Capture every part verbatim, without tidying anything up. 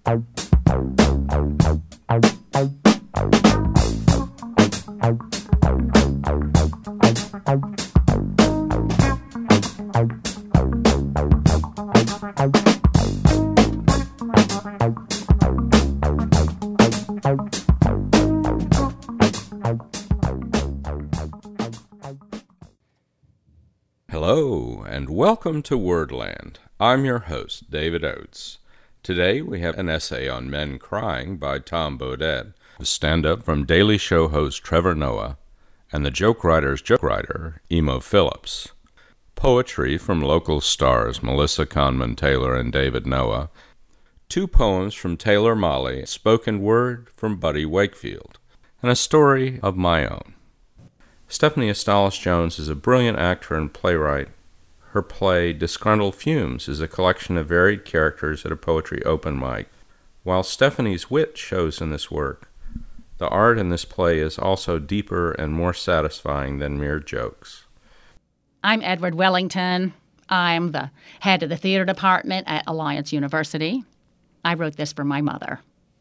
Hello, and welcome to Wordland. I'm your host, David Oates. Today we have an essay on men crying by Tom Bodett, a stand-up from Daily Show host Trevor Noah, and the joke writer's joke writer, Emo Phillips. Poetry from local stars Melissa Conman Taylor and David Noah. Two poems from Taylor Molly, spoken word from Buddy Wakefield, and a story of my own. Stephanie Estollis-Jones is a brilliant actor and playwright. Her play, Disgruntled Fumes, is a collection of varied characters at a poetry open mic. While Stephanie's wit shows in this work, the art in this play is also deeper and more satisfying than mere jokes. I'm Edward Wellington. I'm the head of the theater department at Alliance University. I wrote this for my mother.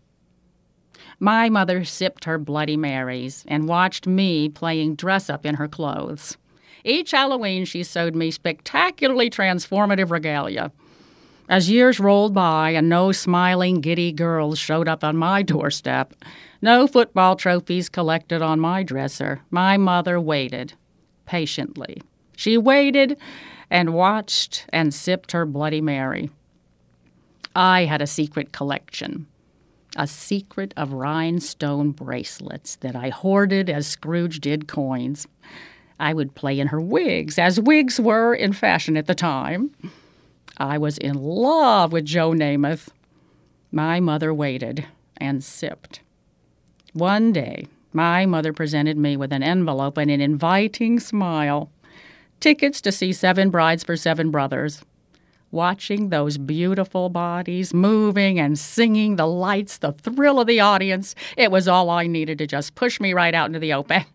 My mother sipped her Bloody Marys and watched me playing dress-up in her clothes. Each Halloween, she sewed me spectacularly transformative regalia. As years rolled by and no smiling, giddy girls showed up on my doorstep, no football trophies collected on my dresser, my mother waited patiently. She waited and watched and sipped her Bloody Mary. I had a secret collection. A secret of rhinestone bracelets that I hoarded as Scrooge did coins. I would play in her wigs, as wigs were in fashion at the time. I was in love with Joe Namath. My mother waited and sipped. One day, my mother presented me with an envelope and an inviting smile. Tickets to see Seven Brides for Seven Brothers. Watching those beautiful bodies moving and singing, the lights, the thrill of the audience, it was all I needed to just push me right out into the open.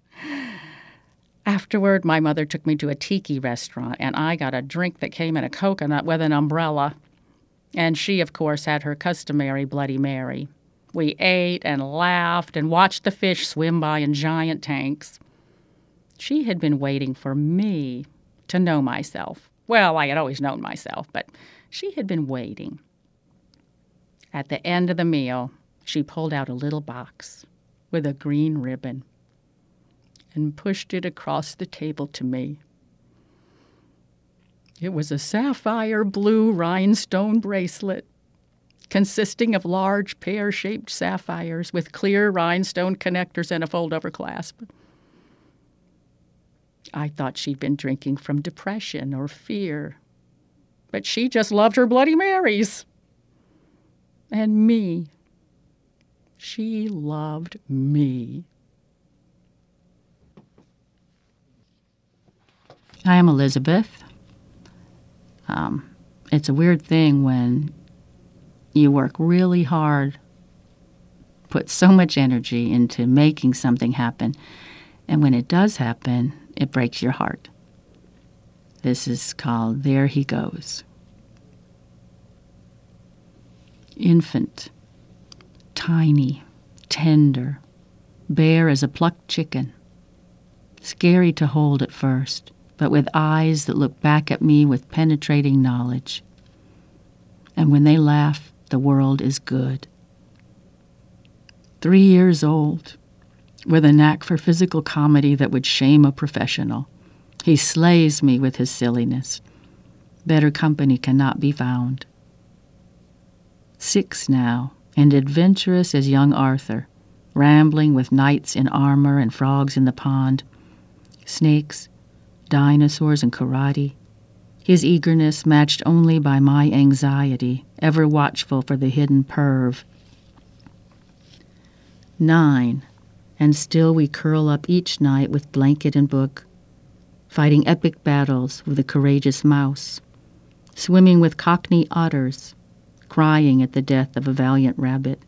Afterward, my mother took me to a tiki restaurant, and I got a drink that came in a coconut with an umbrella. And she, of course, had her customary Bloody Mary. We ate and laughed and watched the fish swim by in giant tanks. She had been waiting for me to know myself. Well, I had always known myself, but she had been waiting. At the end of the meal, she pulled out a little box with a green ribbon and pushed it across the table to me. It was a sapphire blue rhinestone bracelet consisting of large pear-shaped sapphires with clear rhinestone connectors and a fold-over clasp. I thought she'd been drinking from depression or fear, but she just loved her Bloody Marys. And me. She loved me. I am Elizabeth. Um, it's a weird thing when you work really hard, put so much energy into making something happen, and when it does happen, it breaks your heart. This is called There He Goes. Infant, tiny, tender, bare as a plucked chicken. Scary to hold at first, but with eyes that look back at me with penetrating knowledge. And when they laugh, the world is good. Three years old, with a knack for physical comedy that would shame a professional. He slays me with his silliness. Better company cannot be found. Six now, and adventurous as young Arthur, rambling with knights in armor and frogs in the pond, snakes, dinosaurs, and karate. His eagerness matched only by my anxiety, ever watchful for the hidden perv. Nine. And still we curl up each night with blanket and book, fighting epic battles with a courageous mouse, swimming with cockney otters, crying at the death of a valiant rabbit.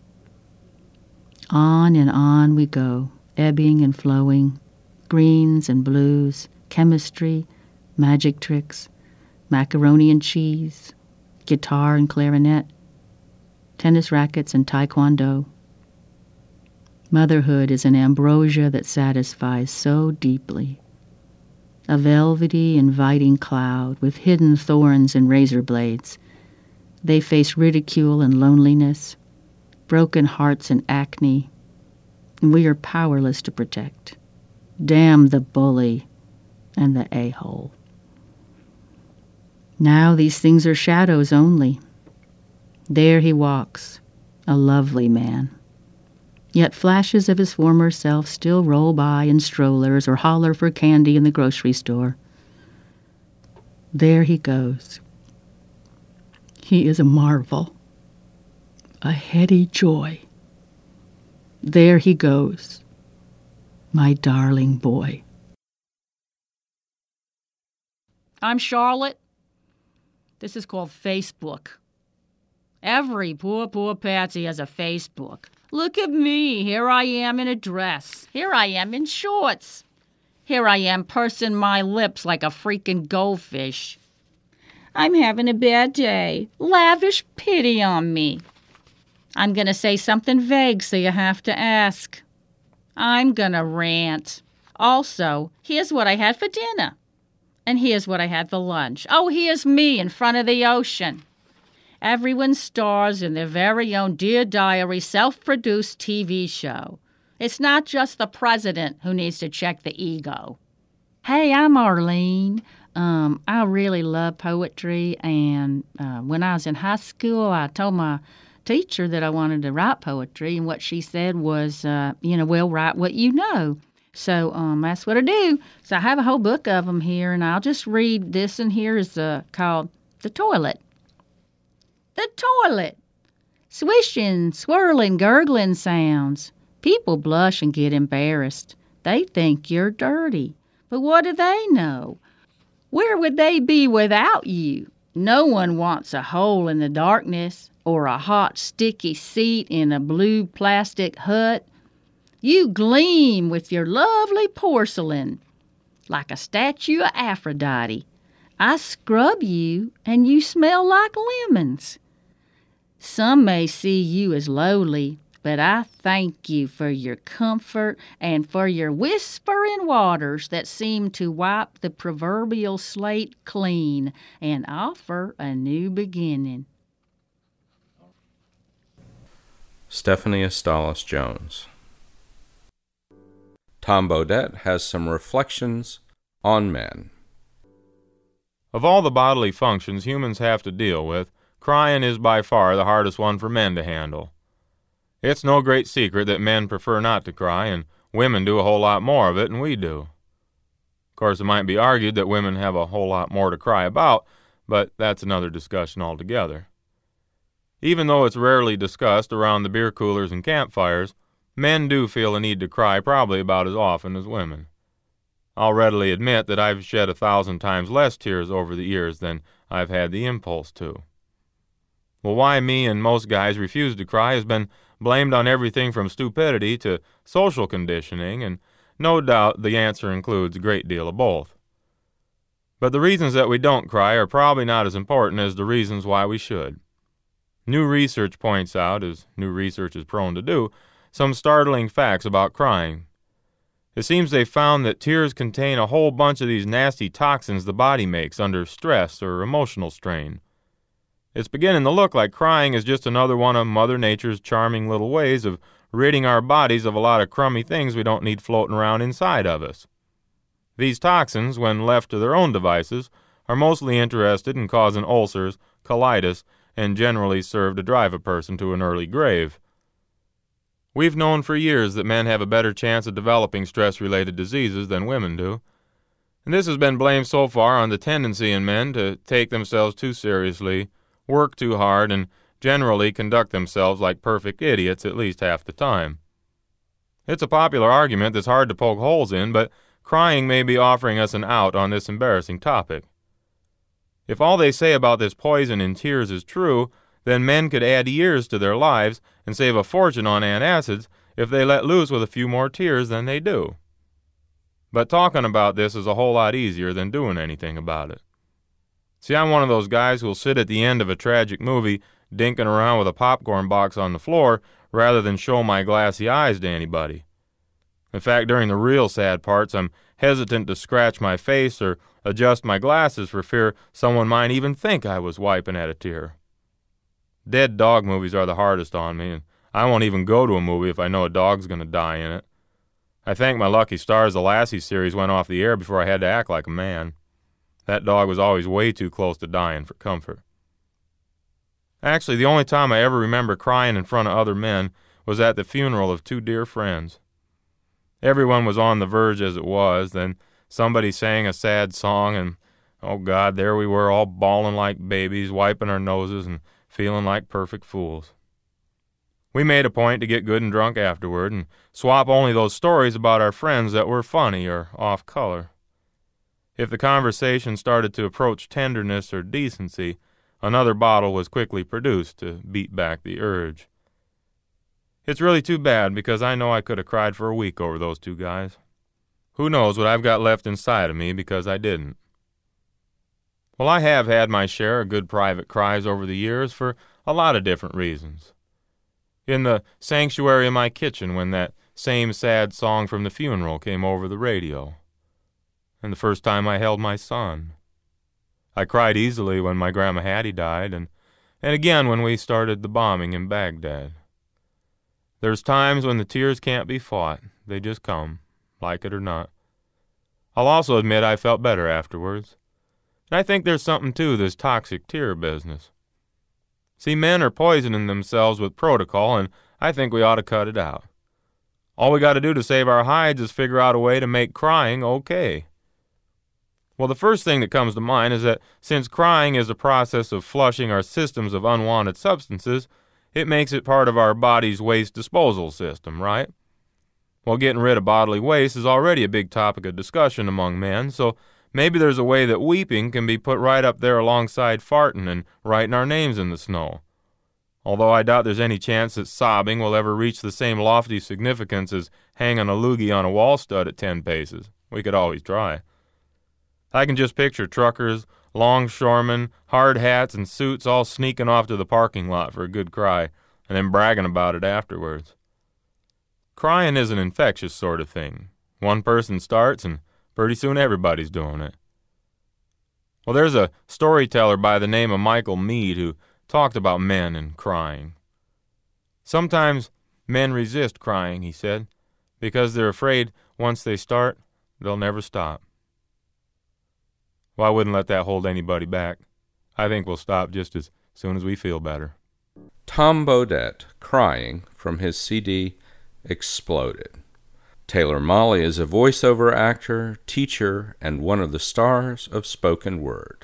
On and on we go, ebbing and flowing, greens and blues, chemistry, magic tricks, macaroni and cheese, guitar and clarinet, tennis rackets, and taekwondo. Motherhood is an ambrosia that satisfies so deeply. A velvety, inviting cloud with hidden thorns and razor blades. They face ridicule and loneliness, broken hearts and acne, and we are powerless to protect. Damn the bully and the a-hole. Now these things are shadows only. There he walks, a lovely man. Yet flashes of his former self still roll by in strollers or holler for candy in the grocery store. There he goes. He is a marvel, a heady joy. There he goes, my darling boy. I'm Charlotte. This is called Facebook. Every poor, poor patsy has a Facebook. Look at me. Here I am in a dress. Here I am in shorts. Here I am pursing my lips like a freaking goldfish. I'm having a bad day. Lavish pity on me. I'm going to say something vague, so you have to ask. I'm going to rant. Also, here's what I had for dinner. And here's what I had for lunch. Oh, here's me in front of the ocean. Everyone stars in their very own Dear Diary self-produced T V show. It's not just the president who needs to check the ego. Hey, I'm Arlene. Um, I really love poetry, and uh, when I was in high school, I told my teacher that I wanted to write poetry, and what she said was, uh, you know, well, write what you know. So um, that's what I do. So I have a whole book of them here, and I'll just read this, and here is uh, called The Toilet. The toilet. Swishing, swirling, gurgling sounds. People blush and get embarrassed. They think you're dirty. But what do they know? Where would they be without you? No one wants a hole in the darkness or a hot, sticky seat in a blue plastic hut. You gleam with your lovely porcelain like a statue of Aphrodite. I scrub you and you smell like lemons. Some may see you as lowly, but I thank you for your comfort and for your whispering waters that seem to wipe the proverbial slate clean and offer a new beginning. Stephanie Astalis Jones. Tom Bodett has some reflections on men. Of all the bodily functions humans have to deal with, crying is by far the hardest one for men to handle. It's no great secret that men prefer not to cry, and women do a whole lot more of it than we do. Of course, it might be argued that women have a whole lot more to cry about, but that's another discussion altogether. Even though it's rarely discussed around the beer coolers and campfires, men do feel a need to cry probably about as often as women. I'll readily admit that I've shed a thousand times less tears over the years than I've had the impulse to. Well, why me and most guys refuse to cry has been blamed on everything from stupidity to social conditioning, and no doubt the answer includes a great deal of both. But the reasons that we don't cry are probably not as important as the reasons why we should. New research points out, as new research is prone to do, some startling facts about crying. It seems they found that tears contain a whole bunch of these nasty toxins the body makes under stress or emotional strain. It's beginning to look like crying is just another one of Mother Nature's charming little ways of ridding our bodies of a lot of crummy things we don't need floating around inside of us. These toxins, when left to their own devices, are mostly interested in causing ulcers, colitis, and generally serve to drive a person to an early grave. We've known for years that men have a better chance of developing stress-related diseases than women do, and this has been blamed so far on the tendency in men to take themselves too seriously, work too hard, and generally conduct themselves like perfect idiots at least half the time. It's a popular argument that's hard to poke holes in, but crying may be offering us an out on this embarrassing topic. If all they say about this poison in tears is true, then men could add years to their lives and save a fortune on antacids if they let loose with a few more tears than they do. But talking about this is a whole lot easier than doing anything about it. See, I'm one of those guys who'll sit at the end of a tragic movie dinking around with a popcorn box on the floor rather than show my glassy eyes to anybody. In fact, during the real sad parts, I'm hesitant to scratch my face or adjust my glasses for fear someone might even think I was wiping at a tear. Dead dog movies are the hardest on me, and I won't even go to a movie if I know a dog's going to die in it. I thank my lucky stars the Lassie series went off the air before I had to act like a man. That dog was always way too close to dying for comfort. Actually, the only time I ever remember crying in front of other men was at the funeral of two dear friends. Everyone was on the verge as it was, then somebody sang a sad song, and, oh God, there we were all bawling like babies, wiping our noses and feeling like perfect fools. We made a point to get good and drunk afterward and swap only those stories about our friends that were funny or off color. If the conversation started to approach tenderness or decency, another bottle was quickly produced to beat back the urge. It's really too bad because I know I could have cried for a week over those two guys. Who knows what I've got left inside of me because I didn't. Well, I have had my share of good private cries over the years for a lot of different reasons. In the sanctuary of my kitchen when that same sad song from the funeral came over the radio. And the first time I held my son. I cried easily when my Grandma Hattie died, and, and again when we started the bombing in Baghdad. There's times when the tears can't be fought. They just come, like it or not. I'll also admit I felt better afterwards. And I think there's something to this toxic tear business. See, men are poisoning themselves with protocol, and I think we ought to cut it out. All we got to do to save our hides is figure out a way to make crying okay. Well, the first thing that comes to mind is that since crying is a process of flushing our systems of unwanted substances, it makes it part of our body's waste disposal system, right? Well, getting rid of bodily waste is already a big topic of discussion among men, so maybe there's a way that weeping can be put right up there alongside farting and writing our names in the snow. Although I doubt there's any chance that sobbing will ever reach the same lofty significance as hanging a loogie on a wall stud at ten paces. We could always try. I can just picture truckers, longshoremen, hard hats, and suits all sneaking off to the parking lot for a good cry, and then bragging about it afterwards. Crying is an infectious sort of thing. One person starts, and pretty soon everybody's doing it. Well, there's a storyteller by the name of Michael Meade who talked about men and crying. Sometimes men resist crying, he said, because they're afraid once they start, they'll never stop. Well, I wouldn't let that hold anybody back. I think we'll stop just as soon as we feel better. Tom Bodett, Crying, from his C D Exploded. Taylor Mali is a voiceover actor, teacher, and one of the stars of spoken word.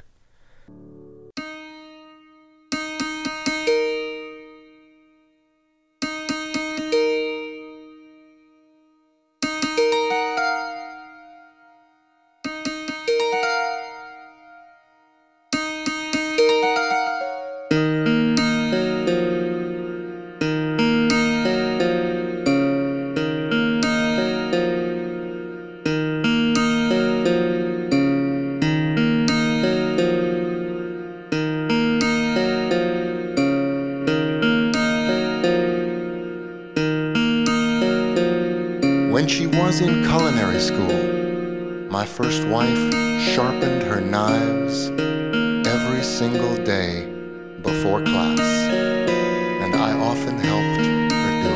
When she was in culinary school, my first wife sharpened her knives every single day before class, and I often helped her do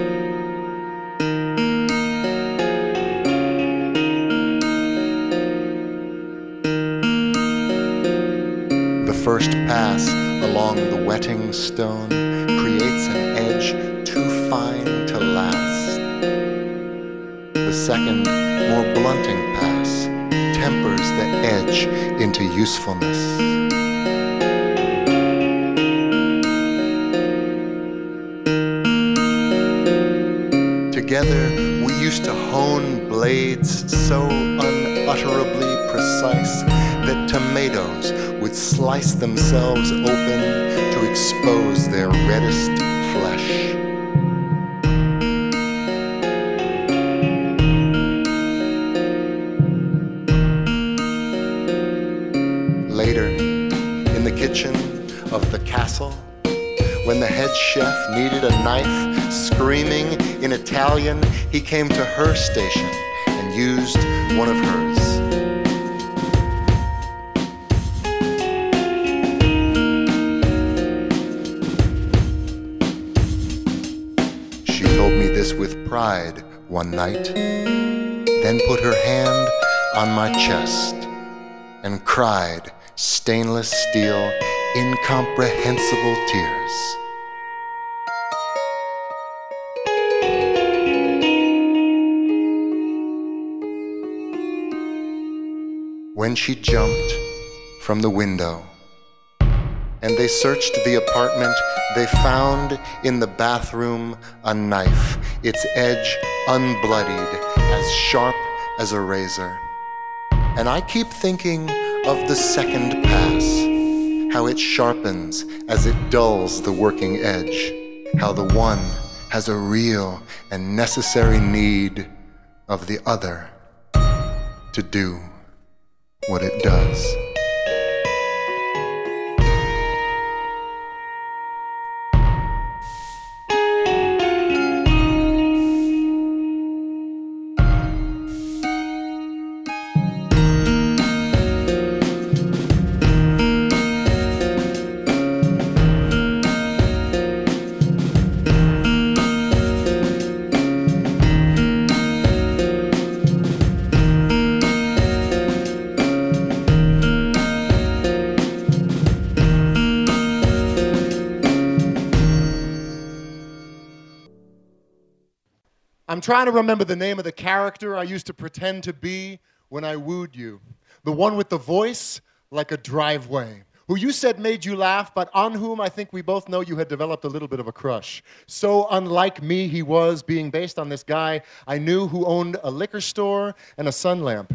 it. The first pass along the wetting stone creates an edge too fine to last. The second, more blunting pass tempers the edge into usefulness. Together, we used to hone blades so unutterably precise that tomatoes would slice themselves open to expose their reddest flesh. Later, in the kitchen of the castle, When the head chef needed a knife, screaming in Italian, he came to her station and used one of hers. She told me this with pride one night, then put her hand on my chest and cried stainless steel, incomprehensible tears. When she jumped from the window and they searched the apartment, they found in the bathroom a knife, its edge unbloodied, as sharp as a razor. And I keep thinking of the second pass, how it sharpens as it dulls the working edge, how the one has a real and necessary need of the other to do what it does. I'm trying to remember the name of the character I used to pretend to be when I wooed you. The one with the voice like a driveway, who you said made you laugh, but on whom I think we both know you had developed a little bit of a crush. So unlike me he was, being based on this guy I knew who owned a liquor store and a sun lamp.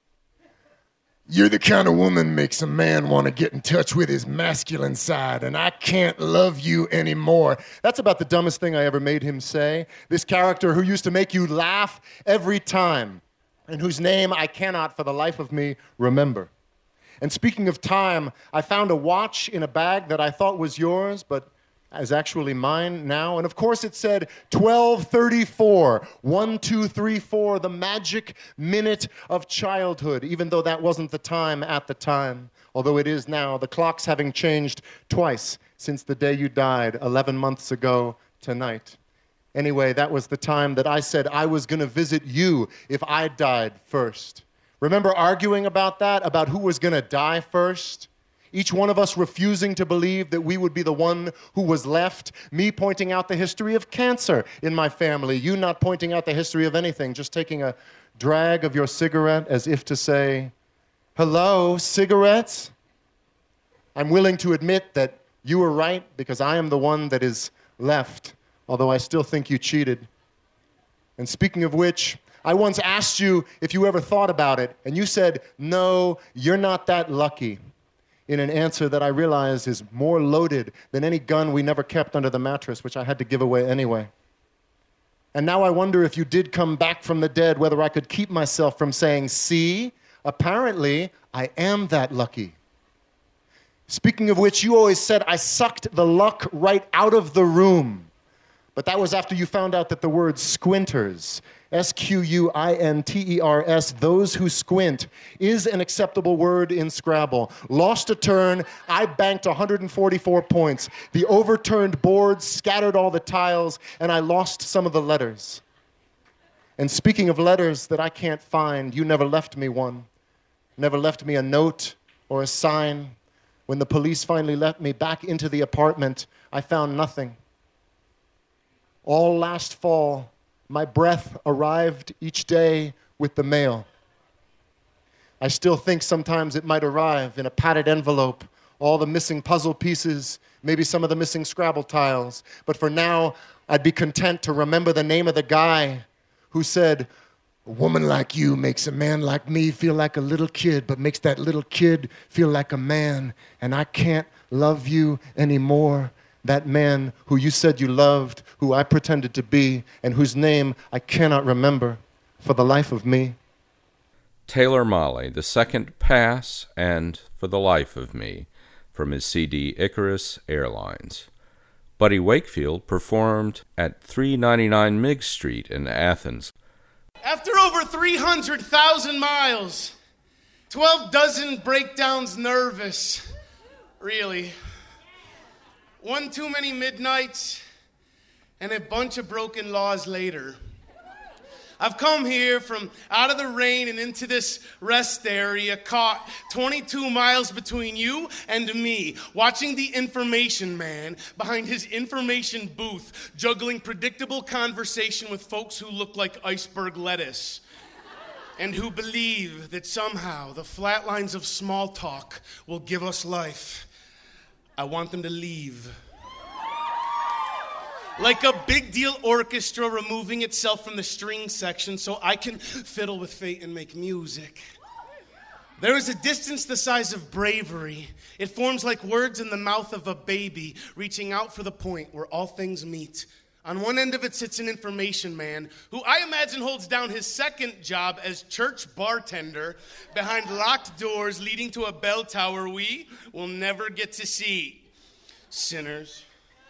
You're the kind of woman makes a man want to get in touch with his masculine side, and I can't love you anymore. That's about the dumbest thing I ever made him say. This character who used to make you laugh every time, and whose name I cannot for the life of me remember. And speaking of time, I found a watch in a bag that I thought was yours, but is actually mine now. And of course it said twelve thirty-four, one two three four, the magic minute of childhood, even though that wasn't the time at the time, although it is now, the clocks having changed twice since the day you died eleven months ago tonight. Anyway, that was the time that I said I was going to visit you if I died first. Remember arguing about that, about who was going to die first? Each one of us refusing to believe that we would be the one who was left. Me pointing out the history of cancer in my family. You not pointing out the history of anything. Just taking a drag of your cigarette as if to say, hello, cigarettes? I'm willing to admit that you were right because I am the one that is left, although I still think you cheated. And speaking of which, I once asked you if you ever thought about it, and you said, no, you're not that lucky. In an answer that I realize is more loaded than any gun we never kept under the mattress, which I had to give away anyway. And now I wonder if you did come back from the dead, whether I could keep myself from saying, see, apparently I am that lucky. Speaking of which, you always said I sucked the luck right out of the room. But that was after you found out that the word squinters, S Q U I N T E R S, those who squint, is an acceptable word in Scrabble. Lost a turn, I banked one hundred forty-four points. The overturned board scattered all the tiles, and I lost some of the letters. And speaking of letters that I can't find, you never left me one. Never left me a note or a sign. When the police finally let me back into the apartment, I found nothing. All last fall, my breath arrived each day with the mail. I still think sometimes it might arrive in a padded envelope, all the missing puzzle pieces, maybe some of the missing Scrabble tiles. But for now, I'd be content to remember the name of the guy who said, a woman like you makes a man like me feel like a little kid, but makes that little kid feel like a man, and I can't love you anymore. That man who you said you loved, who I pretended to be, and whose name I cannot remember for the life of me. Taylor Mali, The Second Pass and For the Life of Me, from his C D Icarus Airlines. Buddy Wakefield performed at three ninety-nine Miggs Street in Athens. After over three hundred thousand miles, twelve dozen breakdowns nervous, really, one too many midnights, and a bunch of broken laws later, I've come here from out of the rain and into this rest area, caught twenty-two miles between you and me, watching the information man behind his information booth, juggling predictable conversation with folks who look like iceberg lettuce and who believe that somehow the flat lines of small talk will give us life. I want them to leave. Like a big deal orchestra removing itself from the string section so I can fiddle with fate and make music. There is a distance the size of bravery. It forms like words in the mouth of a baby, reaching out for the point where all things meet. On one end of it sits an information man who I imagine holds down his second job as church bartender behind locked doors leading to a bell tower we will never get to see. Sinners.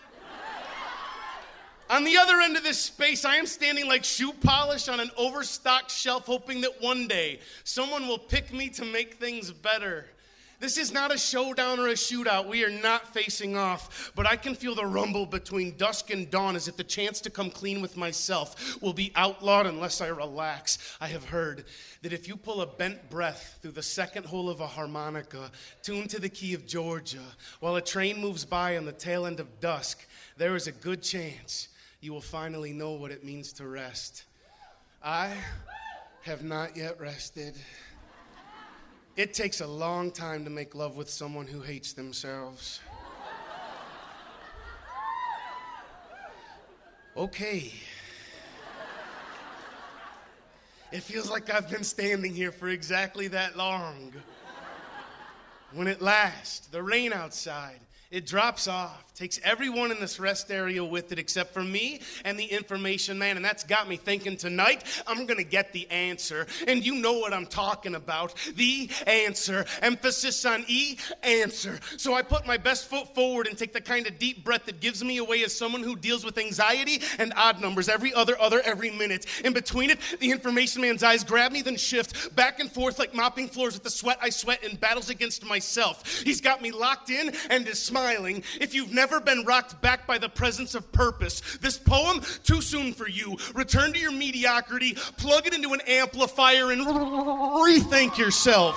On the other end of this space, I am standing like shoe polish on an overstocked shelf, hoping that one day someone will pick me to make things better. This is not a showdown or a shootout. We are not facing off, but I can feel the rumble between dusk and dawn as if the chance to come clean with myself will be outlawed unless I relax. I have heard that if you pull a bent breath through the second hole of a harmonica, tuned to the key of Georgia, while a train moves by on the tail end of dusk, there is a good chance you will finally know what it means to rest. I have not yet rested. It takes a long time to make love with someone who hates themselves. Okay. It feels like I've been standing here for exactly that long. When at last, the rain outside, it drops off, takes everyone in this rest area with it except for me and the information man, and that's got me thinking tonight I'm gonna get the answer, and you know what I'm talking about, the answer, emphasis on E, answer. So I put my best foot forward and take the kind of deep breath that gives me away as someone who deals with anxiety and odd numbers every other, other, every minute. In between it, the information man's eyes grab me, then shift back and forth like mopping floors with the sweat I sweat in battles against myself. He's got me locked in and is smiling. If you've never been rocked back by the presence of purpose, this poem, too soon for you. Return to your mediocrity, plug it into an amplifier, and rethink yourself.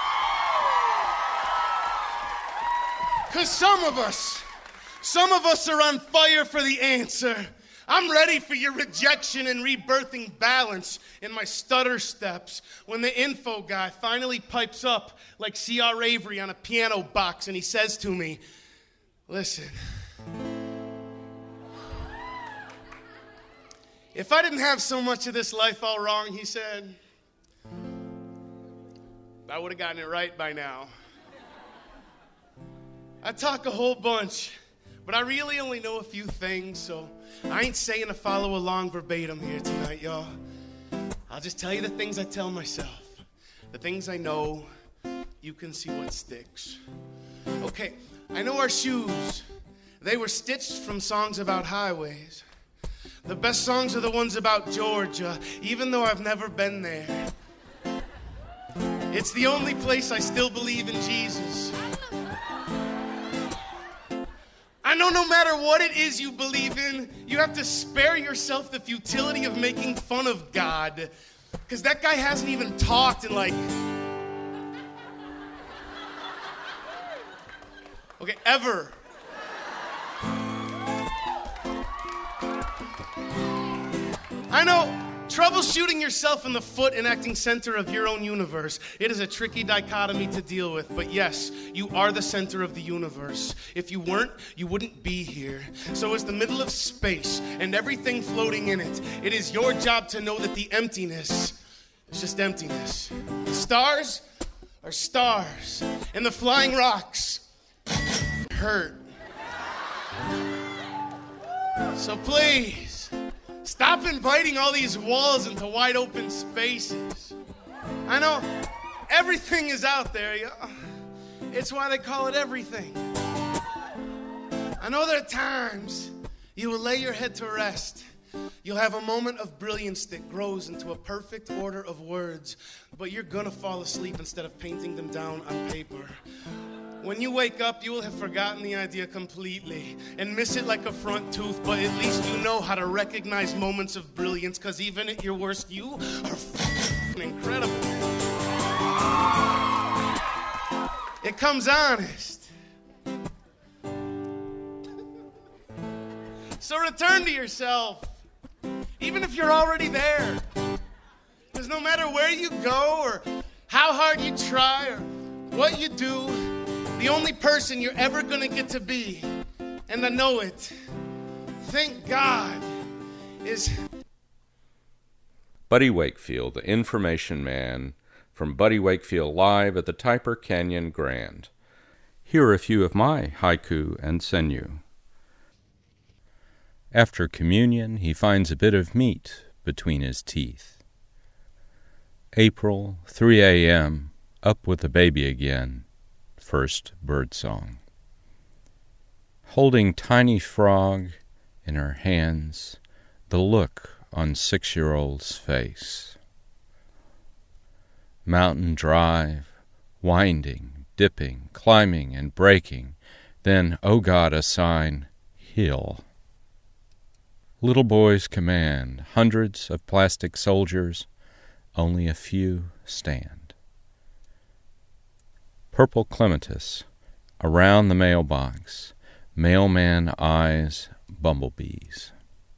Because some of us, some of us are on fire for the answer. I'm ready for your rejection and rebirthing balance in my stutter steps when the info guy finally pipes up like C R Avery on a piano box and he says to me, listen, if I didn't have so much of this life all wrong, he said, I would have gotten it right by now. I talk a whole bunch, but I really only know a few things, so I ain't saying to follow along verbatim here tonight, y'all. I'll just tell you the things I tell myself, the things I know. You can see what sticks. Okay, I know our shoes, they were stitched from songs about highways. The best songs are the ones about Georgia, even though I've never been there. It's the only place I still believe in Jesus. I know no matter what it is you believe in, you have to spare yourself the futility of making fun of God. Because that guy hasn't even talked in like... Okay, ever. I know, troubleshooting yourself in the foot and acting center of your own universe, it is a tricky dichotomy to deal with, but yes, you are the center of the universe. If you weren't, you wouldn't be here. So as the middle of space and everything floating in it, it is your job to know that the emptiness is just emptiness. The stars are stars, and the flying rocks hurt. So please, stop inviting all these walls into wide open spaces. I know everything is out there. It's why they call it everything. I know there are times you will lay your head to rest. You'll have a moment of brilliance that grows into a perfect order of words, but you're gonna fall asleep instead of painting them down on paper. When you wake up, you will have forgotten the idea completely and miss it like a front tooth, but at least you know how to recognize moments of brilliance, because even at your worst, you are fucking incredible. It comes honest. So return to yourself, even if you're already there. Because no matter where you go or how hard you try or what you do, the only person you're ever going to get to be, and I know it, thank God, is... Buddy Wakefield, the information man, from Buddy Wakefield live at the Typer Canyon Grand. Here are a few of my haiku and senyu. After communion, he finds a bit of meat between his teeth. April, three a.m., up with the baby again. First bird song. Holding tiny frog in her hands, the look on six-year-old's face. Mountain drive, winding, dipping, climbing and breaking, then, oh God, a sign, hill. Little boys command, hundreds of plastic soldiers, only a few stand. Purple clematis, around the mailbox, mailman eyes bumblebees.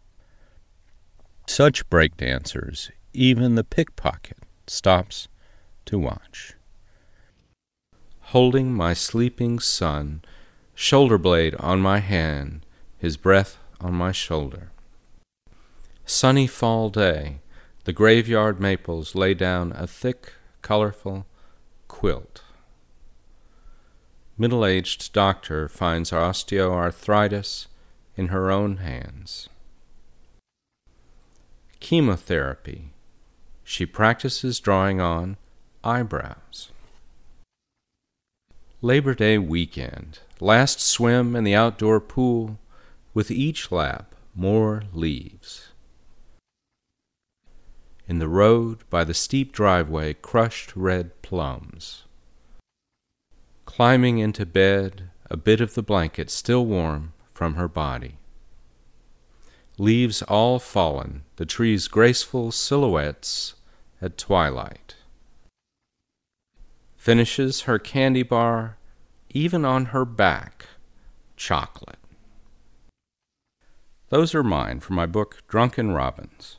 Such breakdancers, even the pickpocket stops to watch. Holding my sleeping son, shoulder blade on my hand, his breath on my shoulder. Sunny fall day, the graveyard maples lay down a thick, colorful quilt. Middle-aged doctor finds osteoarthritis in her own hands. Chemotherapy. She practices drawing on eyebrows. Labor Day weekend. Last swim in the outdoor pool. With each lap, more leaves. In the road, by the steep driveway, crushed red plums. Climbing into bed, a bit of the blanket still warm from her body. Leaves all fallen, the trees' graceful silhouettes at twilight. Finishes her candy bar, even on her back, chocolate. Those are mine from my book, Drunken Robins.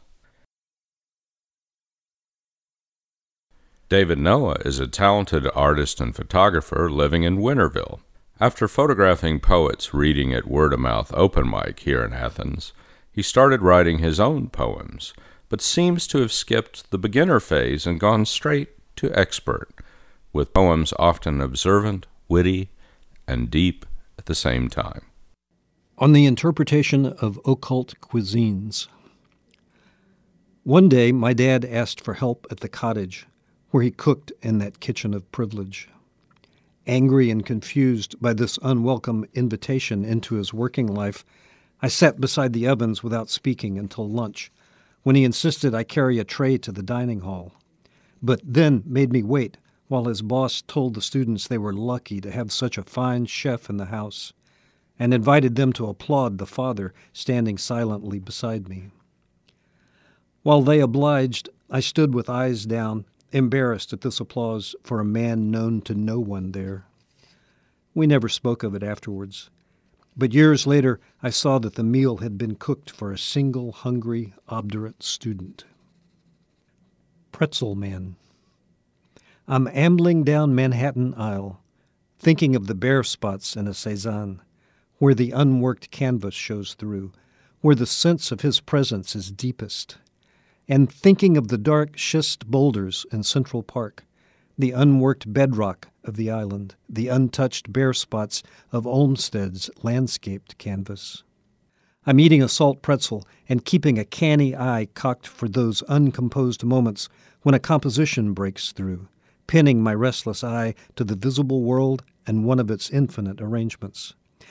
David Noah is a talented artist and photographer living in Winterville. After photographing poets reading at word-of-mouth open mic here in Athens, he started writing his own poems, but seems to have skipped the beginner phase and gone straight to expert, with poems often observant, witty, and deep at the same time. On the interpretation of occult cuisines. One day, my dad asked for help at the cottage, where he cooked in that kitchen of privilege. Angry and confused by this unwelcome invitation into his working life, I sat beside the ovens without speaking until lunch, when he insisted I carry a tray to the dining hall, but then made me wait while his boss told the students they were lucky to have such a fine chef in the house, and invited them to applaud the father standing silently beside me. While they obliged, I stood with eyes down, embarrassed at this applause for a man known to no one there. We never spoke of it afterwards, but years later I saw that the meal had been cooked for a single hungry, obdurate student. Pretzel Man. I'm ambling down Manhattan Isle, thinking of the bare spots in a Cézanne, where the unworked canvas shows through, where the sense of his presence is deepest, and thinking of the dark schist boulders in Central Park, the unworked bedrock of the island, the untouched bare spots of Olmsted's landscaped canvas. I'm eating a salt pretzel and keeping a canny eye cocked for those uncomposed moments when a composition breaks through, pinning my restless eye to the visible world and one of its infinite arrangements.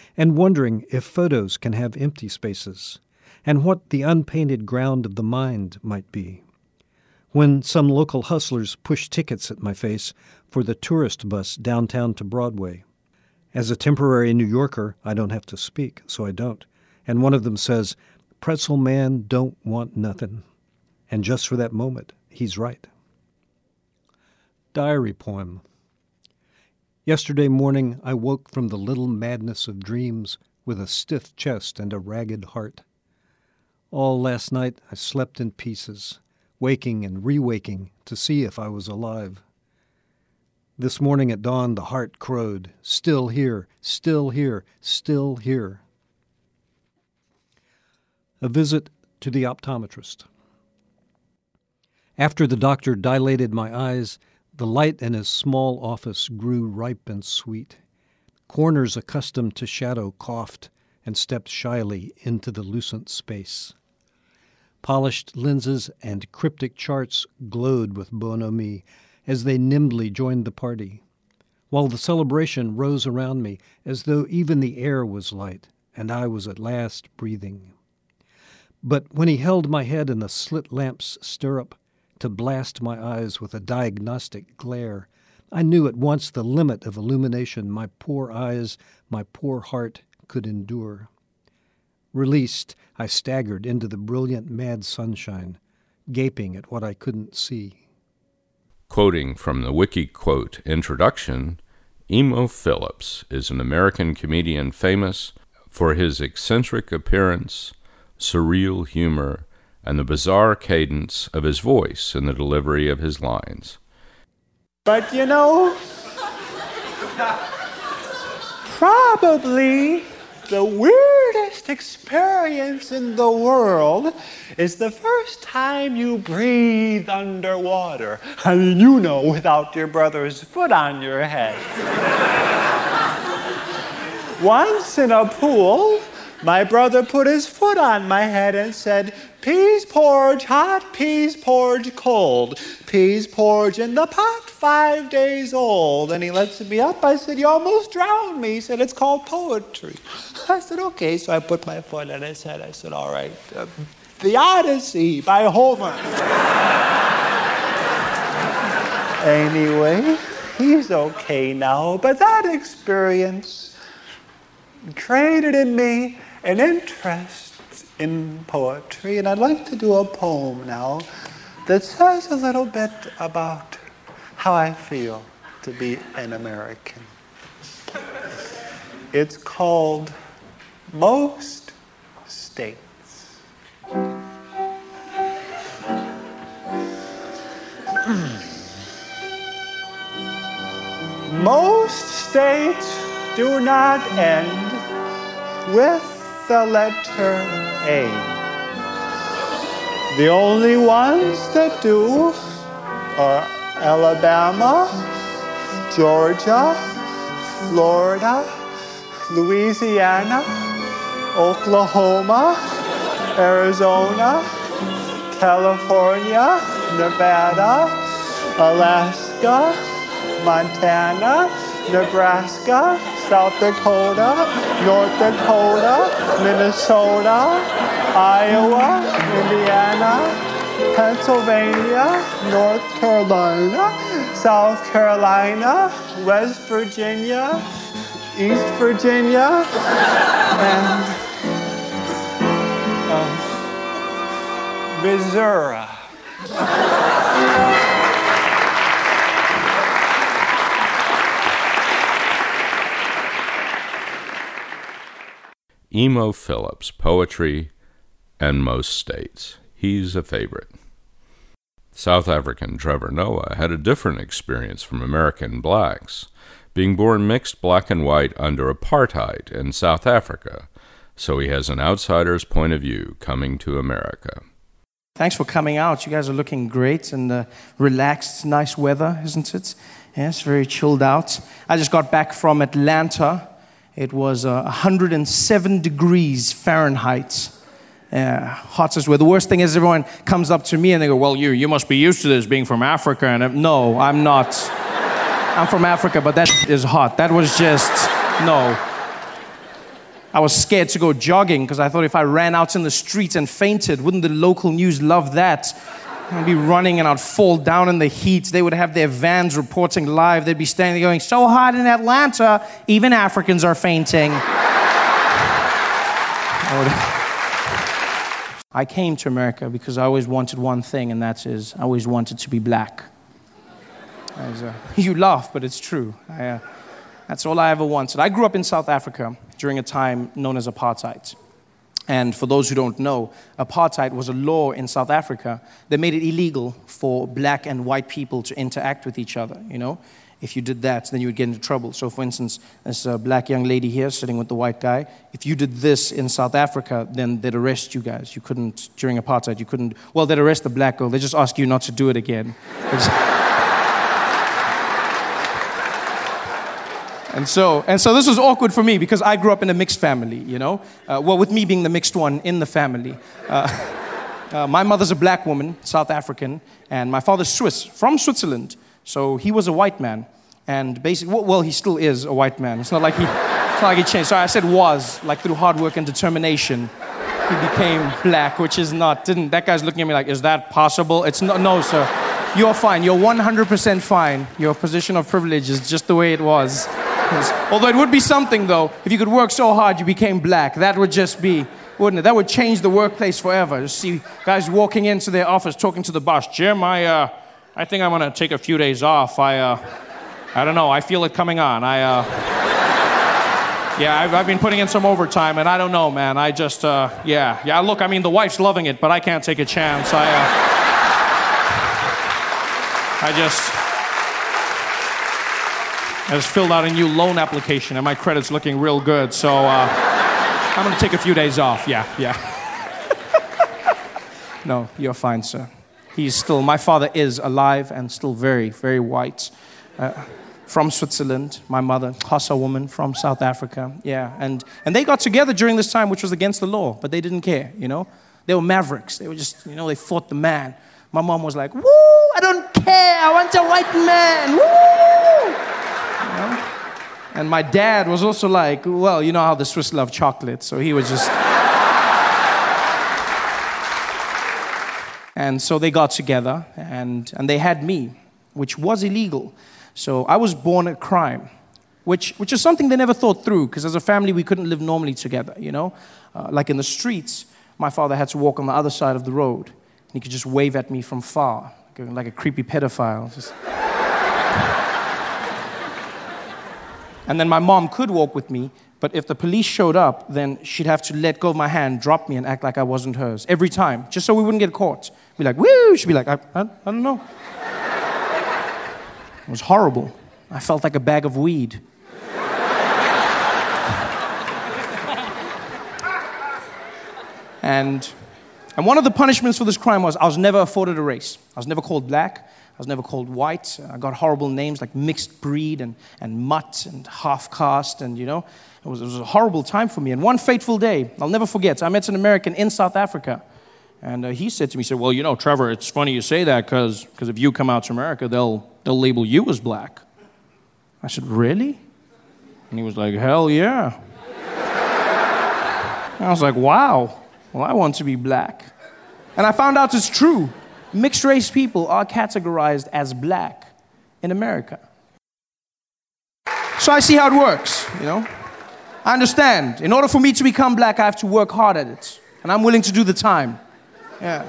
and wondering if photos can have empty spaces, and what the unpainted ground of the mind might be. When some local hustlers push tickets at my face for the tourist bus downtown to Broadway. As a temporary New Yorker, I don't have to speak, so I don't. And one of them says, "Pretzel man don't want nothing." And just for that moment, he's right. Diary poem. Yesterday morning, I woke from the little madness of dreams with a stiff chest and a ragged heart. All last night, I slept in pieces, waking and re-waking to see if I was alive. This morning at dawn, the heart crowed, "Still here, still here, still here." A visit to the optometrist. After the doctor dilated my eyes, the light in his small office grew ripe and sweet. Corners accustomed to shadow coughed and stepped shyly into the lucent space. Polished lenses and cryptic charts glowed with bonhomie as they nimbly joined the party, while the celebration rose around me as though even the air was light and I was at last breathing. But when he held my head in the slit lamp's stirrup to blast my eyes with a diagnostic glare, I knew at once the limit of illumination my poor eyes, my poor heart could endure. Released, I staggered into the brilliant mad sunshine, gaping at what I couldn't see. Quoting from the WikiQuote introduction, Emo Phillips is an American comedian famous for his eccentric appearance, surreal humor, and the bizarre cadence of his voice in the delivery of his lines. But you know, probably the weirdest experience in the world is the first time you breathe underwater. I mean, you know, without your brother's foot on your head. Once in a pool, my brother put his foot on my head and said, "Peas porridge hot, peas porridge cold. Peas porridge in the pot, five days old." And he lifted me up. I said, "You almost drowned me." He said, "It's called poetry." I said, "Okay." So I put my foot on his head. I said, "All right. Uh, The Odyssey by Homer." Anyway, he's okay now. But that experience created in me an interest in poetry, and I'd like to do a poem now that says a little bit about how I feel to be an American. It's called Most States. Most states do not end with the letter A. The only ones that do are Alabama, Georgia, Florida, Louisiana, Oklahoma, Arizona, California, Nevada, Alaska, Montana, Nebraska, South Dakota, North Dakota, Minnesota, Iowa, Indiana, Pennsylvania, North Carolina, South Carolina, West Virginia, East Virginia, and um, Missouri. Emo Phillips, Poetry and Most States. He's a favorite. South African Trevor Noah had a different experience from American blacks, being born mixed black and white under apartheid in South Africa, so he has an outsider's point of view coming to America. Thanks for coming out. You guys are looking great and uh, relaxed. Nice weather, isn't it? Yes, very chilled out. I just got back from Atlanta. It was uh, one hundred seven degrees Fahrenheit. Uh, hottest weather. The worst thing is everyone comes up to me and they go, "Well, you you must be used to this being from Africa." And I'm, no, I'm not. I'm from Africa, but that is hot. That was just, no. I was scared to go jogging because I thought if I ran out in the street and fainted, wouldn't the local news love that? I'd be running and I'd fall down in the heat. They would have their vans reporting live. They'd be standing there going, so hot in Atlanta, even Africans are fainting. I, would... I came to America because I always wanted one thing, and that is I always wanted to be black. Was, uh, you laugh, but it's true. I, uh, that's all I ever wanted. I grew up in South Africa during a time known as apartheid. And for those who don't know, apartheid was a law in South Africa that made it illegal for black and white people to interact with each other, you know? If you did that, then you would get into trouble. So for instance, this uh, black young lady here sitting with the white guy, if you did this in South Africa, then they'd arrest you guys. You couldn't, during apartheid, you couldn't, well, they'd arrest the black girl. They just ask you not to do it again. And so, and so this was awkward for me because I grew up in a mixed family, you know? Uh, well, with me being the mixed one in the family. Uh, uh, my mother's a black woman, South African, and my father's Swiss, from Switzerland. So he was a white man. And basically, well, he still is a white man. It's not like he, it's not like he changed. Sorry, I said was, like through hard work and determination, he became black, which is not, didn't, that guy's looking at me like, is that possible? It's not, no, sir. You're fine. You're one hundred percent fine. Your position of privilege is just the way it was. Although it would be something, though, if you could work so hard you became black. That would just be, wouldn't it? That would change the workplace forever. You see guys walking into their office talking to the boss. Jim, I, uh, I think I'm going to take a few days off. I, uh, I don't know. I feel it coming on. I, uh, yeah, I've, I've been putting in some overtime, and I don't know, man. I just, uh, yeah. Yeah, look, I mean, the wife's loving it, but I can't take a chance. I, uh, I just... I just filled out a new loan application, and my credit's looking real good, so uh, I'm going to take a few days off. Yeah, yeah. No, you're fine, sir. He's still, my father is alive and still very, very white. Uh, from Switzerland, my mother, Xhosa woman from South Africa. Yeah, and, and they got together during this time, which was against the law, but they didn't care, you know? They were mavericks. They were just, you know, they fought the man. My mom was like, woo, I don't care. I want a white man. Woo! You know? And my dad was also like, well, you know how the Swiss love chocolate, so he was just... And so they got together, and, and they had me, which was illegal. So I was born a crime, which, which is something they never thought through, because as a family, we couldn't live normally together, you know? Uh, like in the streets, my father had to walk on the other side of the road, and he could just wave at me from far, like a, like a creepy pedophile. Just... And then my mom could walk with me, but if the police showed up, then she'd have to let go of my hand, drop me, and act like I wasn't hers. Every time, just so we wouldn't get caught. Be like, woo! She'd be like, I, I, I don't know. It was horrible. I felt like a bag of weed. and, and one of the punishments for this crime was I was never afforded a race. I was never called black. I was never called white. I got horrible names like mixed breed and, and mutt and half caste, and you know, it was, it was a horrible time for me. And one fateful day, I'll never forget, I met an American in South Africa, and uh, he said to me, he said, well, you know, Trevor, it's funny you say that because because if you come out to America, they'll they'll label you as black. I said, really? And he was like, hell yeah. And I was like, wow, well, I want to be black. And I found out it's true. Mixed race people are categorized as black in America. So I see how it works, you know. I understand. In order for me to become black, I have to work hard at it. And I'm willing to do the time. Yeah.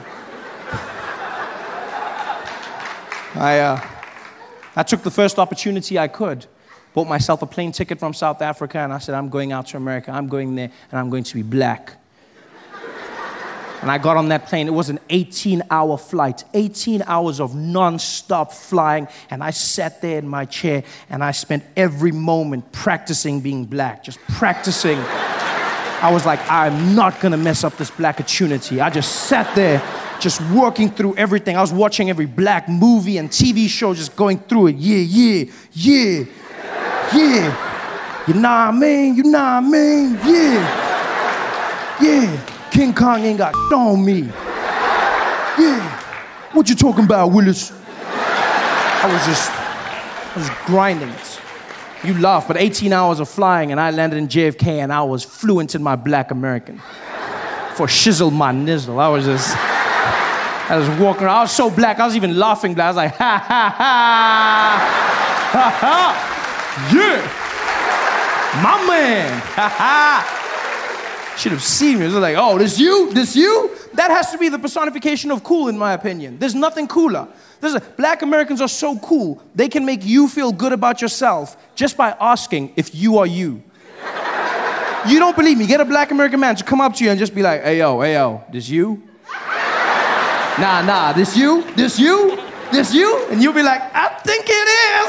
I, uh, I took the first opportunity I could. Bought myself a plane ticket from South Africa, and I said, I'm going out to America. I'm going there, and I'm going to be black. And I got on that plane. It was an eighteen-hour flight, eighteen hours of non-stop flying. And I sat there in my chair, and I spent every moment practicing being black, just practicing. I was like, I'm not going to mess up this black opportunity. I just sat there, just working through everything. I was watching every black movie and T V show, just going through it. Yeah, yeah, yeah, yeah. You know what I mean? You know what I mean? Yeah, yeah. King Kong ain't got shit on me. Yeah. What you talking about, Willis? I was just, I was grinding it. You laugh, but eighteen hours of flying, and I landed in J F K, and I was fluent in my black American. For shizzle my nizzle. I was just, I was walking around. I was so black, I was even laughing black. I was like, ha, ha, ha, ha, ha, yeah, my man, ha, ha. Should have seen me. It was like, oh, this you? This you? That has to be the personification of cool, in my opinion. There's nothing cooler. There's a, black Americans are so cool, they can make you feel good about yourself just by asking if you are you. You don't believe me, get a black American man to come up to you and just be like, hey, yo, hey, yo, this you? Nah, nah, this you? This you? This you? And you'll be like, I think it is.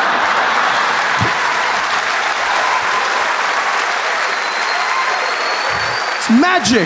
It's magic.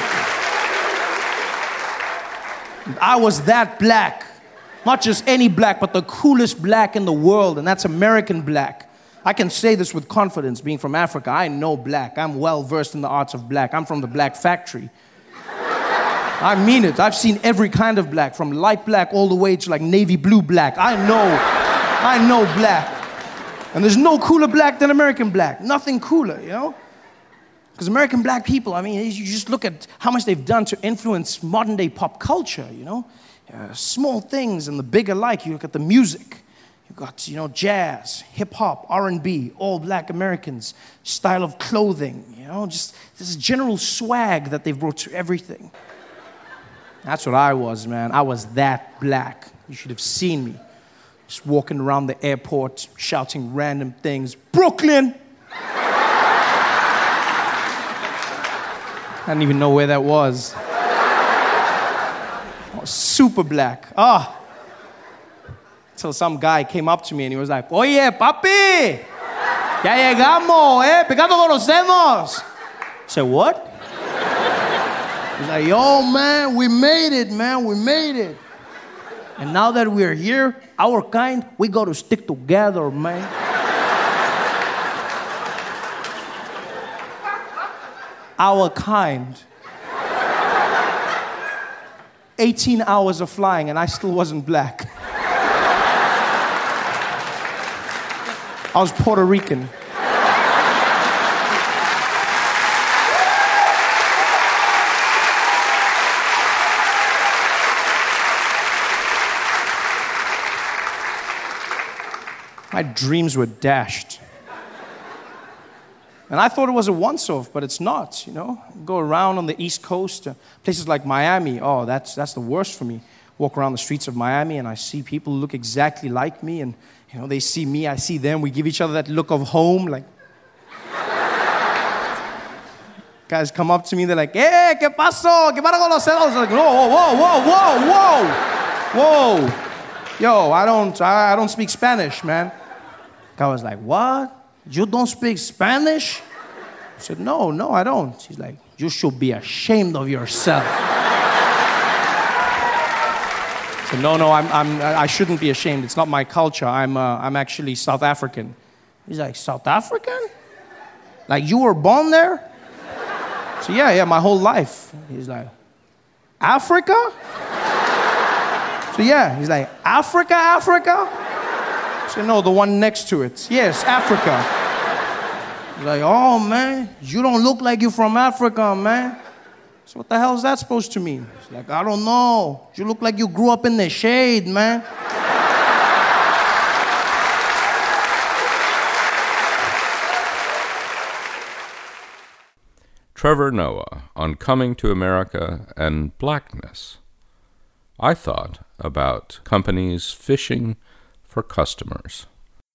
I was that black. Not just any black, but the coolest black in the world, and that's American black. I can say this with confidence, being from Africa. I know black. I'm well versed in the arts of black. I'm from the black factory. I mean it. I've seen every kind of black, from light black all the way to like navy blue black. I know, I know black. And there's no cooler black than American black. Nothing cooler, you know? Because American black people, I mean, you just look at how much they've done to influence modern day pop culture, you know? Uh, small things and the big alike. You look at the music. You've got, you know, jazz, hip-hop, R and B, all black Americans, style of clothing, you know, just this general swag that they've brought to everything. That's what I was, man. I was that black. You should have seen me. Just walking around the airport, shouting random things. Brooklyn! I didn't even know where that was. I was super black. Ah! Until some guy came up to me and he was like, oye, papi, ya llegamos, eh, pecado conocemos. I said, what? He's like, yo, man, we made it, man, we made it. And now that we're here, our kind, we got to stick together, man. Our kind. eighteen hours of flying and I still wasn't black. I was Puerto Rican. My dreams were dashed. And I thought it was a once-off, but it's not, you know? Go around on the East Coast, uh, places like Miami. Oh, that's, that's the worst for me. Walk around the streets of Miami and I see people who look exactly like me and you know, they see me, I see them, we give each other that look of home, like... Guys come up to me, they're like, hey, ¿qué pasó? ¿Qué para conocerlos? Like, whoa, whoa, whoa, whoa, whoa, whoa. Yo, I don't, I, I don't speak Spanish, man. Guy was like, what? You don't speak Spanish? I said, no, no, I don't. He's like, you should be ashamed of yourself. I said, no, no, I'm, I'm, I shouldn't be ashamed. It's not my culture. I'm, uh, I'm actually South African. He's like, South African? Like you were born there? So yeah, yeah, my whole life. He's like, Africa? So yeah, he's like, Africa, Africa? So no, the one next to it. Yes, Africa. He's like, oh man, you don't look like you're from Africa, man. So what the hell is that supposed to mean? He's like, I don't know. You look like you grew up in the shade, man. Trevor Noah on coming to America and blackness. I thought about companies fishing for customers.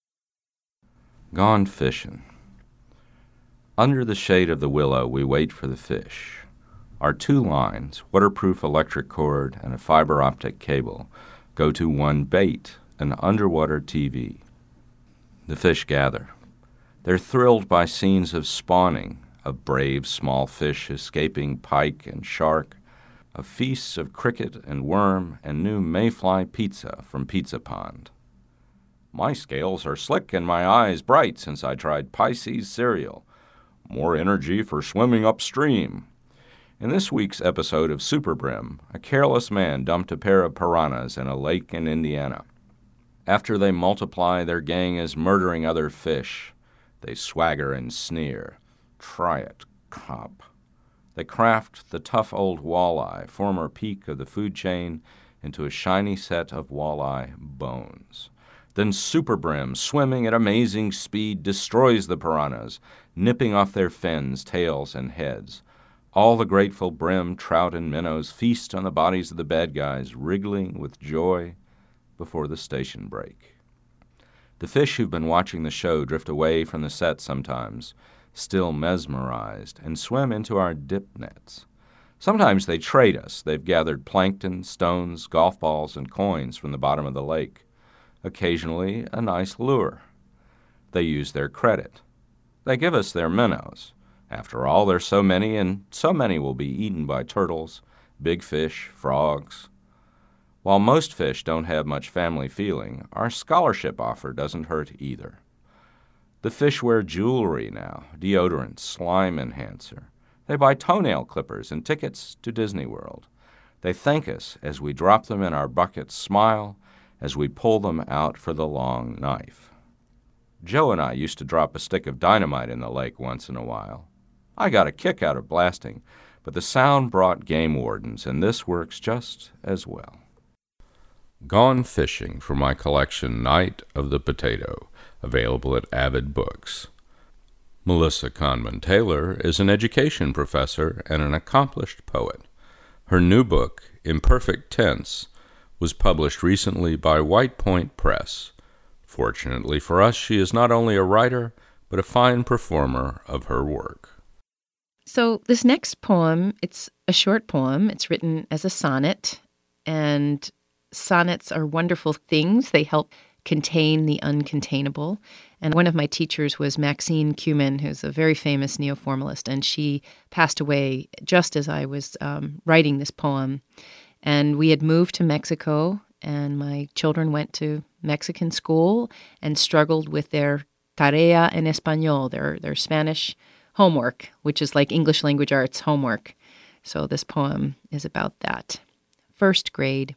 Gone fishing. Under the shade of the willow, we wait for the fish. Our two lines, waterproof electric cord and a fiber optic cable, go to one bait, an underwater T V. The fish gather. They're thrilled by scenes of spawning, of brave small fish escaping pike and shark, of feasts of cricket and worm and new mayfly pizza from Pizza Pond. My scales are slick and my eyes bright since I tried Pisces cereal. More energy for swimming upstream. In this week's episode of Super Brim, a careless man dumped a pair of piranhas in a lake in Indiana. After they multiply, their gang is murdering other fish. They swagger and sneer. Try it, cop. They craft the tough old walleye, former peak of the food chain, into a shiny set of walleye bones. Then Super Brim, swimming at amazing speed, destroys the piranhas, nipping off their fins, tails, and heads. All the grateful brim, trout, and minnows feast on the bodies of the bad guys, wriggling with joy before the station break. The fish who've been watching the show drift away from the set sometimes, still mesmerized, and swim into our dip nets. Sometimes they trade us. They've gathered plankton, stones, golf balls, and coins from the bottom of the lake. Occasionally, a nice lure. They use their credit. They give us their minnows. After all, there's so many, and so many will be eaten by turtles, big fish, frogs. While most fish don't have much family feeling, our scholarship offer doesn't hurt either. The fish wear jewelry now, deodorant, slime enhancer. They buy toenail clippers and tickets to Disney World. They thank us as we drop them in our buckets, smile as we pull them out for the long knife. Joe and I used to drop a stick of dynamite in the lake once in a while. I got a kick out of blasting, but the sound brought game wardens, and this works just as well. Gone Fishing for my collection Night of the Potato, available at Avid Books. Melissa Conman Taylor is an education professor and an accomplished poet. Her new book, Imperfect Tense, was published recently by White Point Press. Fortunately for us, she is not only a writer, but a fine performer of her work. So this next poem, it's a short poem. It's written as a sonnet, and sonnets are wonderful things. They help contain the uncontainable. And one of my teachers was Maxine Cumin, who's a very famous neoformalist, and she passed away just as I was um, writing this poem. And we had moved to Mexico, and my children went to Mexican school and struggled with their tarea en español, their, their Spanish homework, which is like English language arts homework. So this poem is about that. First grade.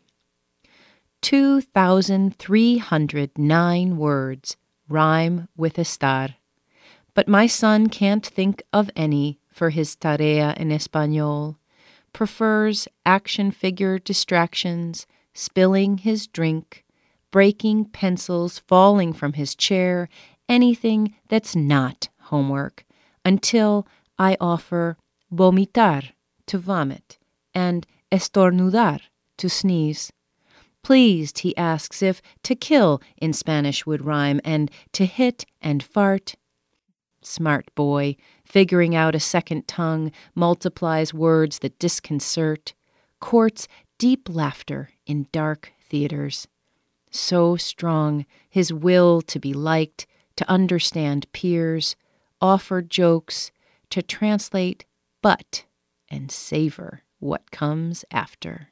two thousand three hundred nine words rhyme with estar, but my son can't think of any for his tarea en español, prefers action figure distractions, spilling his drink, breaking pencils, falling from his chair, anything that's not homework, until I offer vomitar, to vomit, and estornudar, to sneeze. Pleased, he asks if to kill in Spanish would rhyme, and to hit and fart. Smart boy, figuring out a second tongue, multiplies words that disconcert, courts deep laughter in dark theaters. So strong, his will to be liked, to understand peers, offer jokes, to translate but and savor what comes after.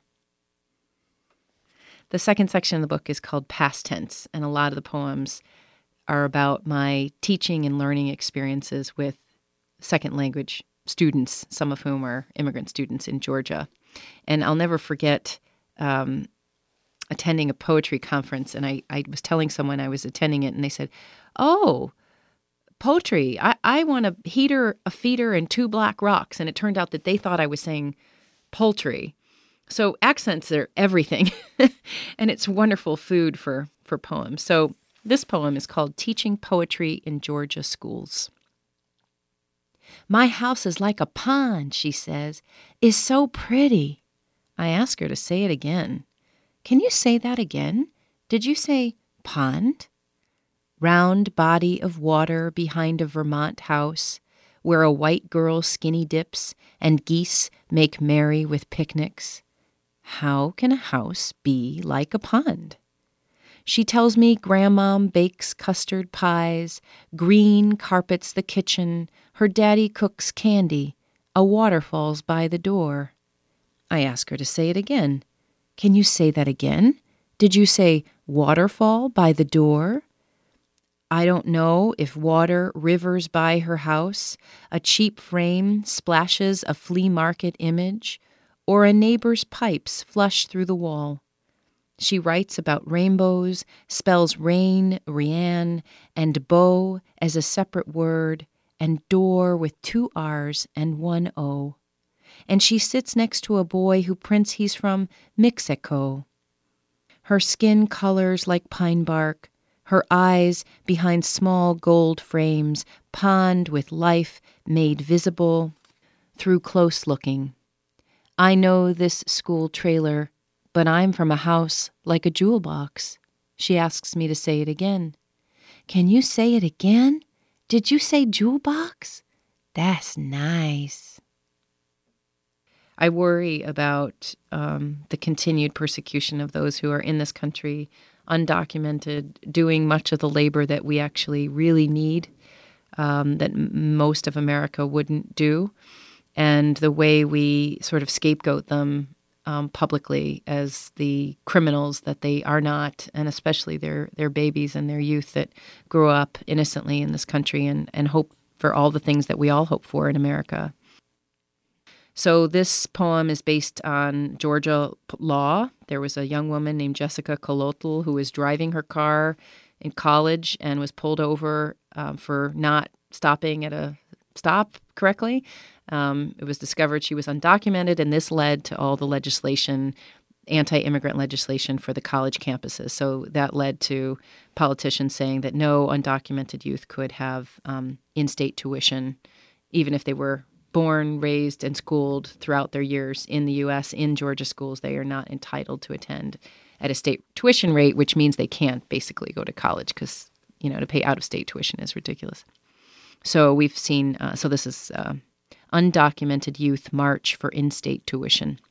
The second section of the book is called Past Tense, and a lot of the poems are about my teaching and learning experiences with second language students, some of whom are immigrant students in Georgia. And I'll never forget um, attending a poetry conference, and I, I was telling someone I was attending it, and they said, oh, poetry, I, I want a heater, a feeder, and two black rocks. And it turned out that they thought I was saying poultry. So accents are everything, and it's wonderful food for, for poems. So this poem is called Teaching Poetry in Georgia Schools. My house is like a pond, she says, is so pretty. I ask her to say it again. Can you say that again? Did you say pond? Round body of water behind a Vermont house, where a white girl skinny dips and geese make merry with picnics. How can a house be like a pond? She tells me Grandmom bakes custard pies, green carpets the kitchen, her daddy cooks candy, a waterfall's by the door. I ask her to say it again. Can you say that again? Did you say waterfall by the door? I don't know if water rivers by her house, a cheap frame splashes a flea market image, or a neighbor's pipes flush through the wall. She writes about rainbows, spells rain, Rian, and bow as a separate word, and door with two R's and one O. And she sits next to a boy who prints he's from Mexico. Her skin colors like pine bark, her eyes behind small gold frames, pond with life made visible through close looking. I know this school trailer, but I'm from a house like a jewel box. She asks me to say it again. Can you say it again? Did you say jewel box? That's nice. I worry about um, the continued persecution of those who are in this country, undocumented, doing much of the labor that we actually really need, um, that m- most of America wouldn't do, and the way we sort of scapegoat them um, publicly as the criminals that they are not, and especially their, their babies and their youth that grew up innocently in this country and, and hope for all the things that we all hope for in America. So this poem is based on Georgia law. There was a young woman named Jessica Colotl who was driving her car in college and was pulled over um, for not stopping at a stop correctly. Um, it was discovered she was undocumented, and this led to all the legislation, anti-immigrant legislation for the college campuses. So that led to politicians saying that no undocumented youth could have um, in-state tuition, even if they were born, raised, and schooled throughout their years in the U S in Georgia schools. They are not entitled to attend at a state tuition rate, which means they can't basically go to college because, you know, to pay out-of-state tuition is ridiculous. So we've seen, uh, so this is uh, Undocumented Youth March for In-State Tuition.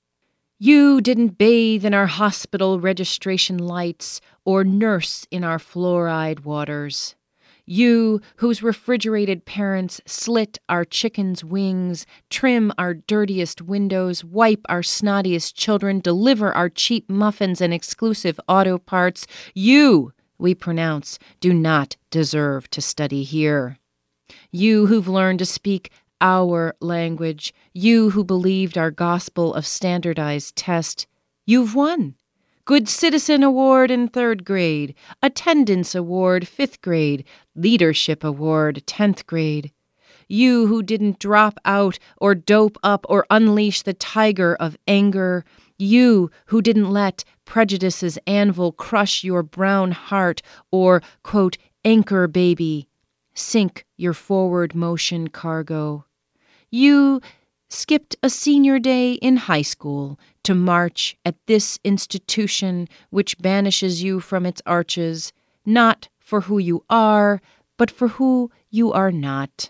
You didn't bathe in our hospital registration lights or nurse in our fluoride waters. You, whose refrigerated parents slit our chickens' wings, trim our dirtiest windows, wipe our snottiest children, deliver our cheap muffins and exclusive auto parts, you, we pronounce, do not deserve to study here. You who've learned to speak our language, you who believed our gospel of standardized test, you've won. Good Citizen Award in third grade, Attendance Award fifth grade, Leadership Award tenth grade. You who didn't drop out or dope up or unleash the tiger of anger. You who didn't let prejudice's anvil crush your brown heart or, quote, anchor baby, sink your forward motion cargo. You skipped a senior day in high school to march at this institution which banishes you from its arches, not for who you are, but for who you are not.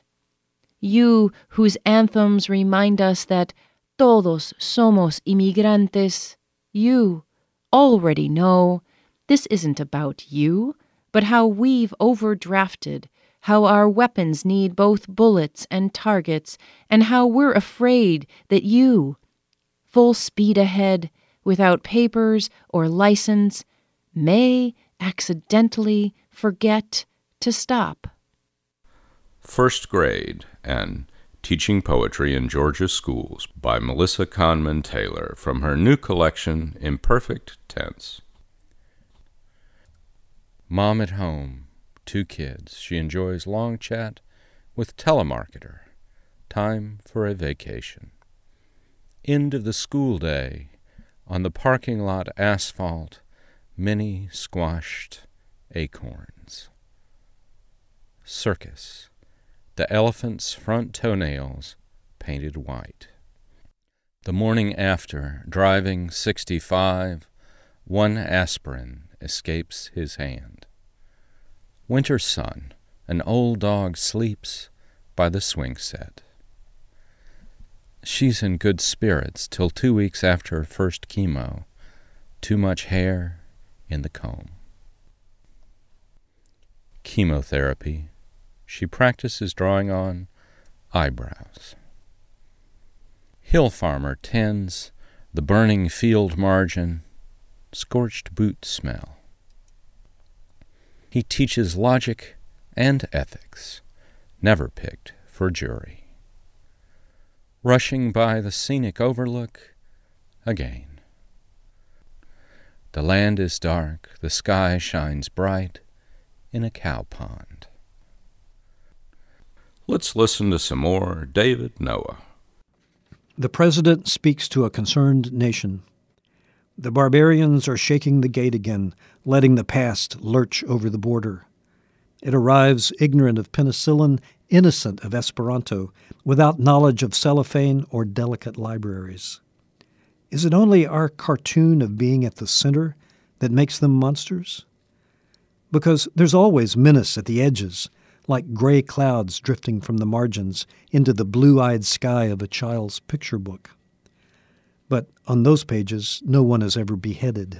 You whose anthems remind us that todos somos inmigrantes, you already know this isn't about you, but how we've overdrafted, how our weapons need both bullets and targets, and how we're afraid that you, full speed ahead, without papers or license, may accidentally forget to stop. First Grade and Teaching Poetry in Georgia Schools by Melissa Conman Taylor from her new collection, Imperfect Tense. Mom at home. Two kids. She enjoys long chat with telemarketer. Time for a vacation. End of the school day. On the parking lot asphalt, many squashed acorns. Circus. The elephant's front toenails painted white. The morning after, driving sixty-five, one aspirin escapes his hand. Winter sun, an old dog sleeps by the swing set. She's in good spirits till two weeks after her first chemo. Too much hair in the comb. Chemotherapy. She practices drawing on eyebrows. Hill farmer tends the burning field margin, scorched boot smell. He teaches logic and ethics, never picked for jury. Rushing by the scenic overlook again. The land is dark, the sky shines bright in a cow pond. Let's listen to some more David Noah. The President speaks to a concerned nation. The barbarians are shaking the gate again, letting the past lurch over the border. It arrives ignorant of penicillin, innocent of Esperanto, without knowledge of cellophane or delicate libraries. Is it only our cartoon of being at the center that makes them monsters? Because there's always menace at the edges, like gray clouds drifting from the margins into the blue-eyed sky of a child's picture book. But on those pages, no one is ever beheaded.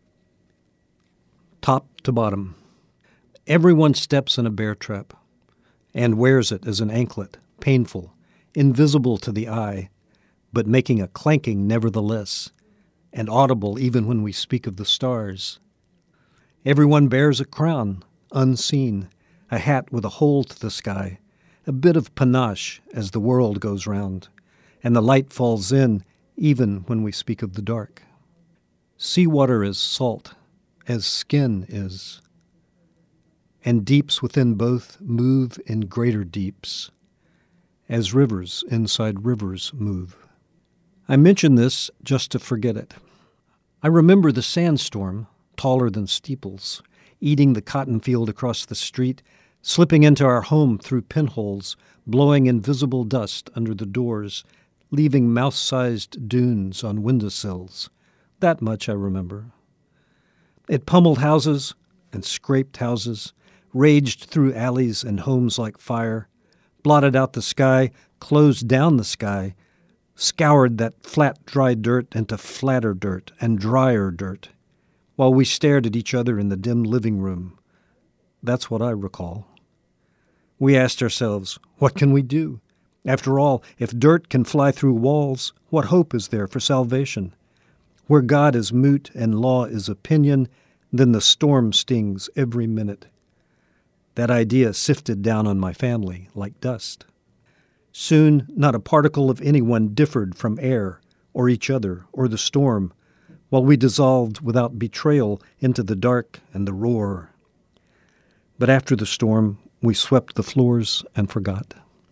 Top to bottom. Everyone steps in a bear trap and wears it as an anklet, painful, invisible to the eye, but making a clanking nevertheless, and audible even when we speak of the stars. Everyone bears a crown, unseen, a hat with a hole to the sky, a bit of panache as the world goes round, and the light falls in even when we speak of the dark. Seawater is salt, as skin is, and deeps within both move in greater deeps, as rivers inside rivers move. I mention this just to forget it. I remember the sandstorm, taller than steeples, eating the cotton field across the street, slipping into our home through pinholes, blowing invisible dust under the doors, leaving mouse-sized dunes on windowsills. That much I remember. It pummeled houses and scraped houses, raged through alleys and homes like fire, blotted out the sky, closed down the sky, scoured that flat, dry dirt into flatter dirt and drier dirt, while we stared at each other in the dim living room. That's what I recall. We asked ourselves, what can we do? After all, if dirt can fly through walls, what hope is there for salvation? Where God is moot and law is opinion, then the storm stings every minute. That idea sifted down on my family like dust. Soon, not a particle of anyone differed from air, or each other, or the storm, while we dissolved without betrayal into the dark and the roar. But after the storm, we swept the floors and forgot.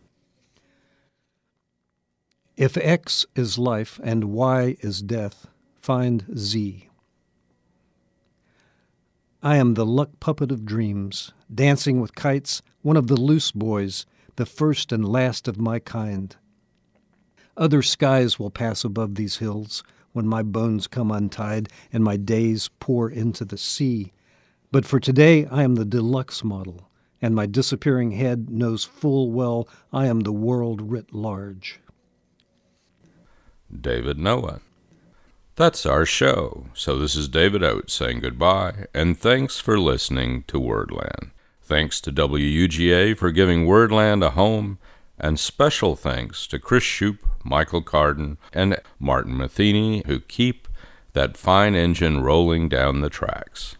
If X is life and Y is death, find Z. I am the luck puppet of dreams, dancing with kites, one of the loose boys, the first and last of my kind. Other skies will pass above these hills when my bones come untied and my days pour into the sea. But for today I am the deluxe model, and my disappearing head knows full well I am the world writ large. David Noah. That's our show. So this is David Oates saying goodbye, and thanks for listening to Wordland. Thanks to W U G A for giving Wordland a home, and special thanks to Chris Shoup, Michael Carden, and Martin Matheny, who keep that fine engine rolling down the tracks.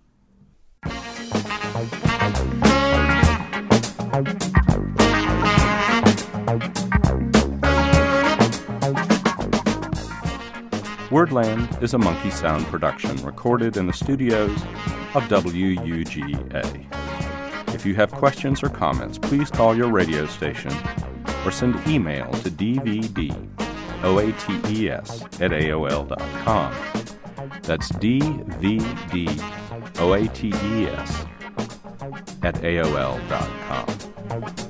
Wordland is a Monkey Sound production recorded in the studios of W U G A. If you have questions or comments, please call your radio station or send email to d v d oates at a o l dot com. That's D V D O A T E S at A O L dot com.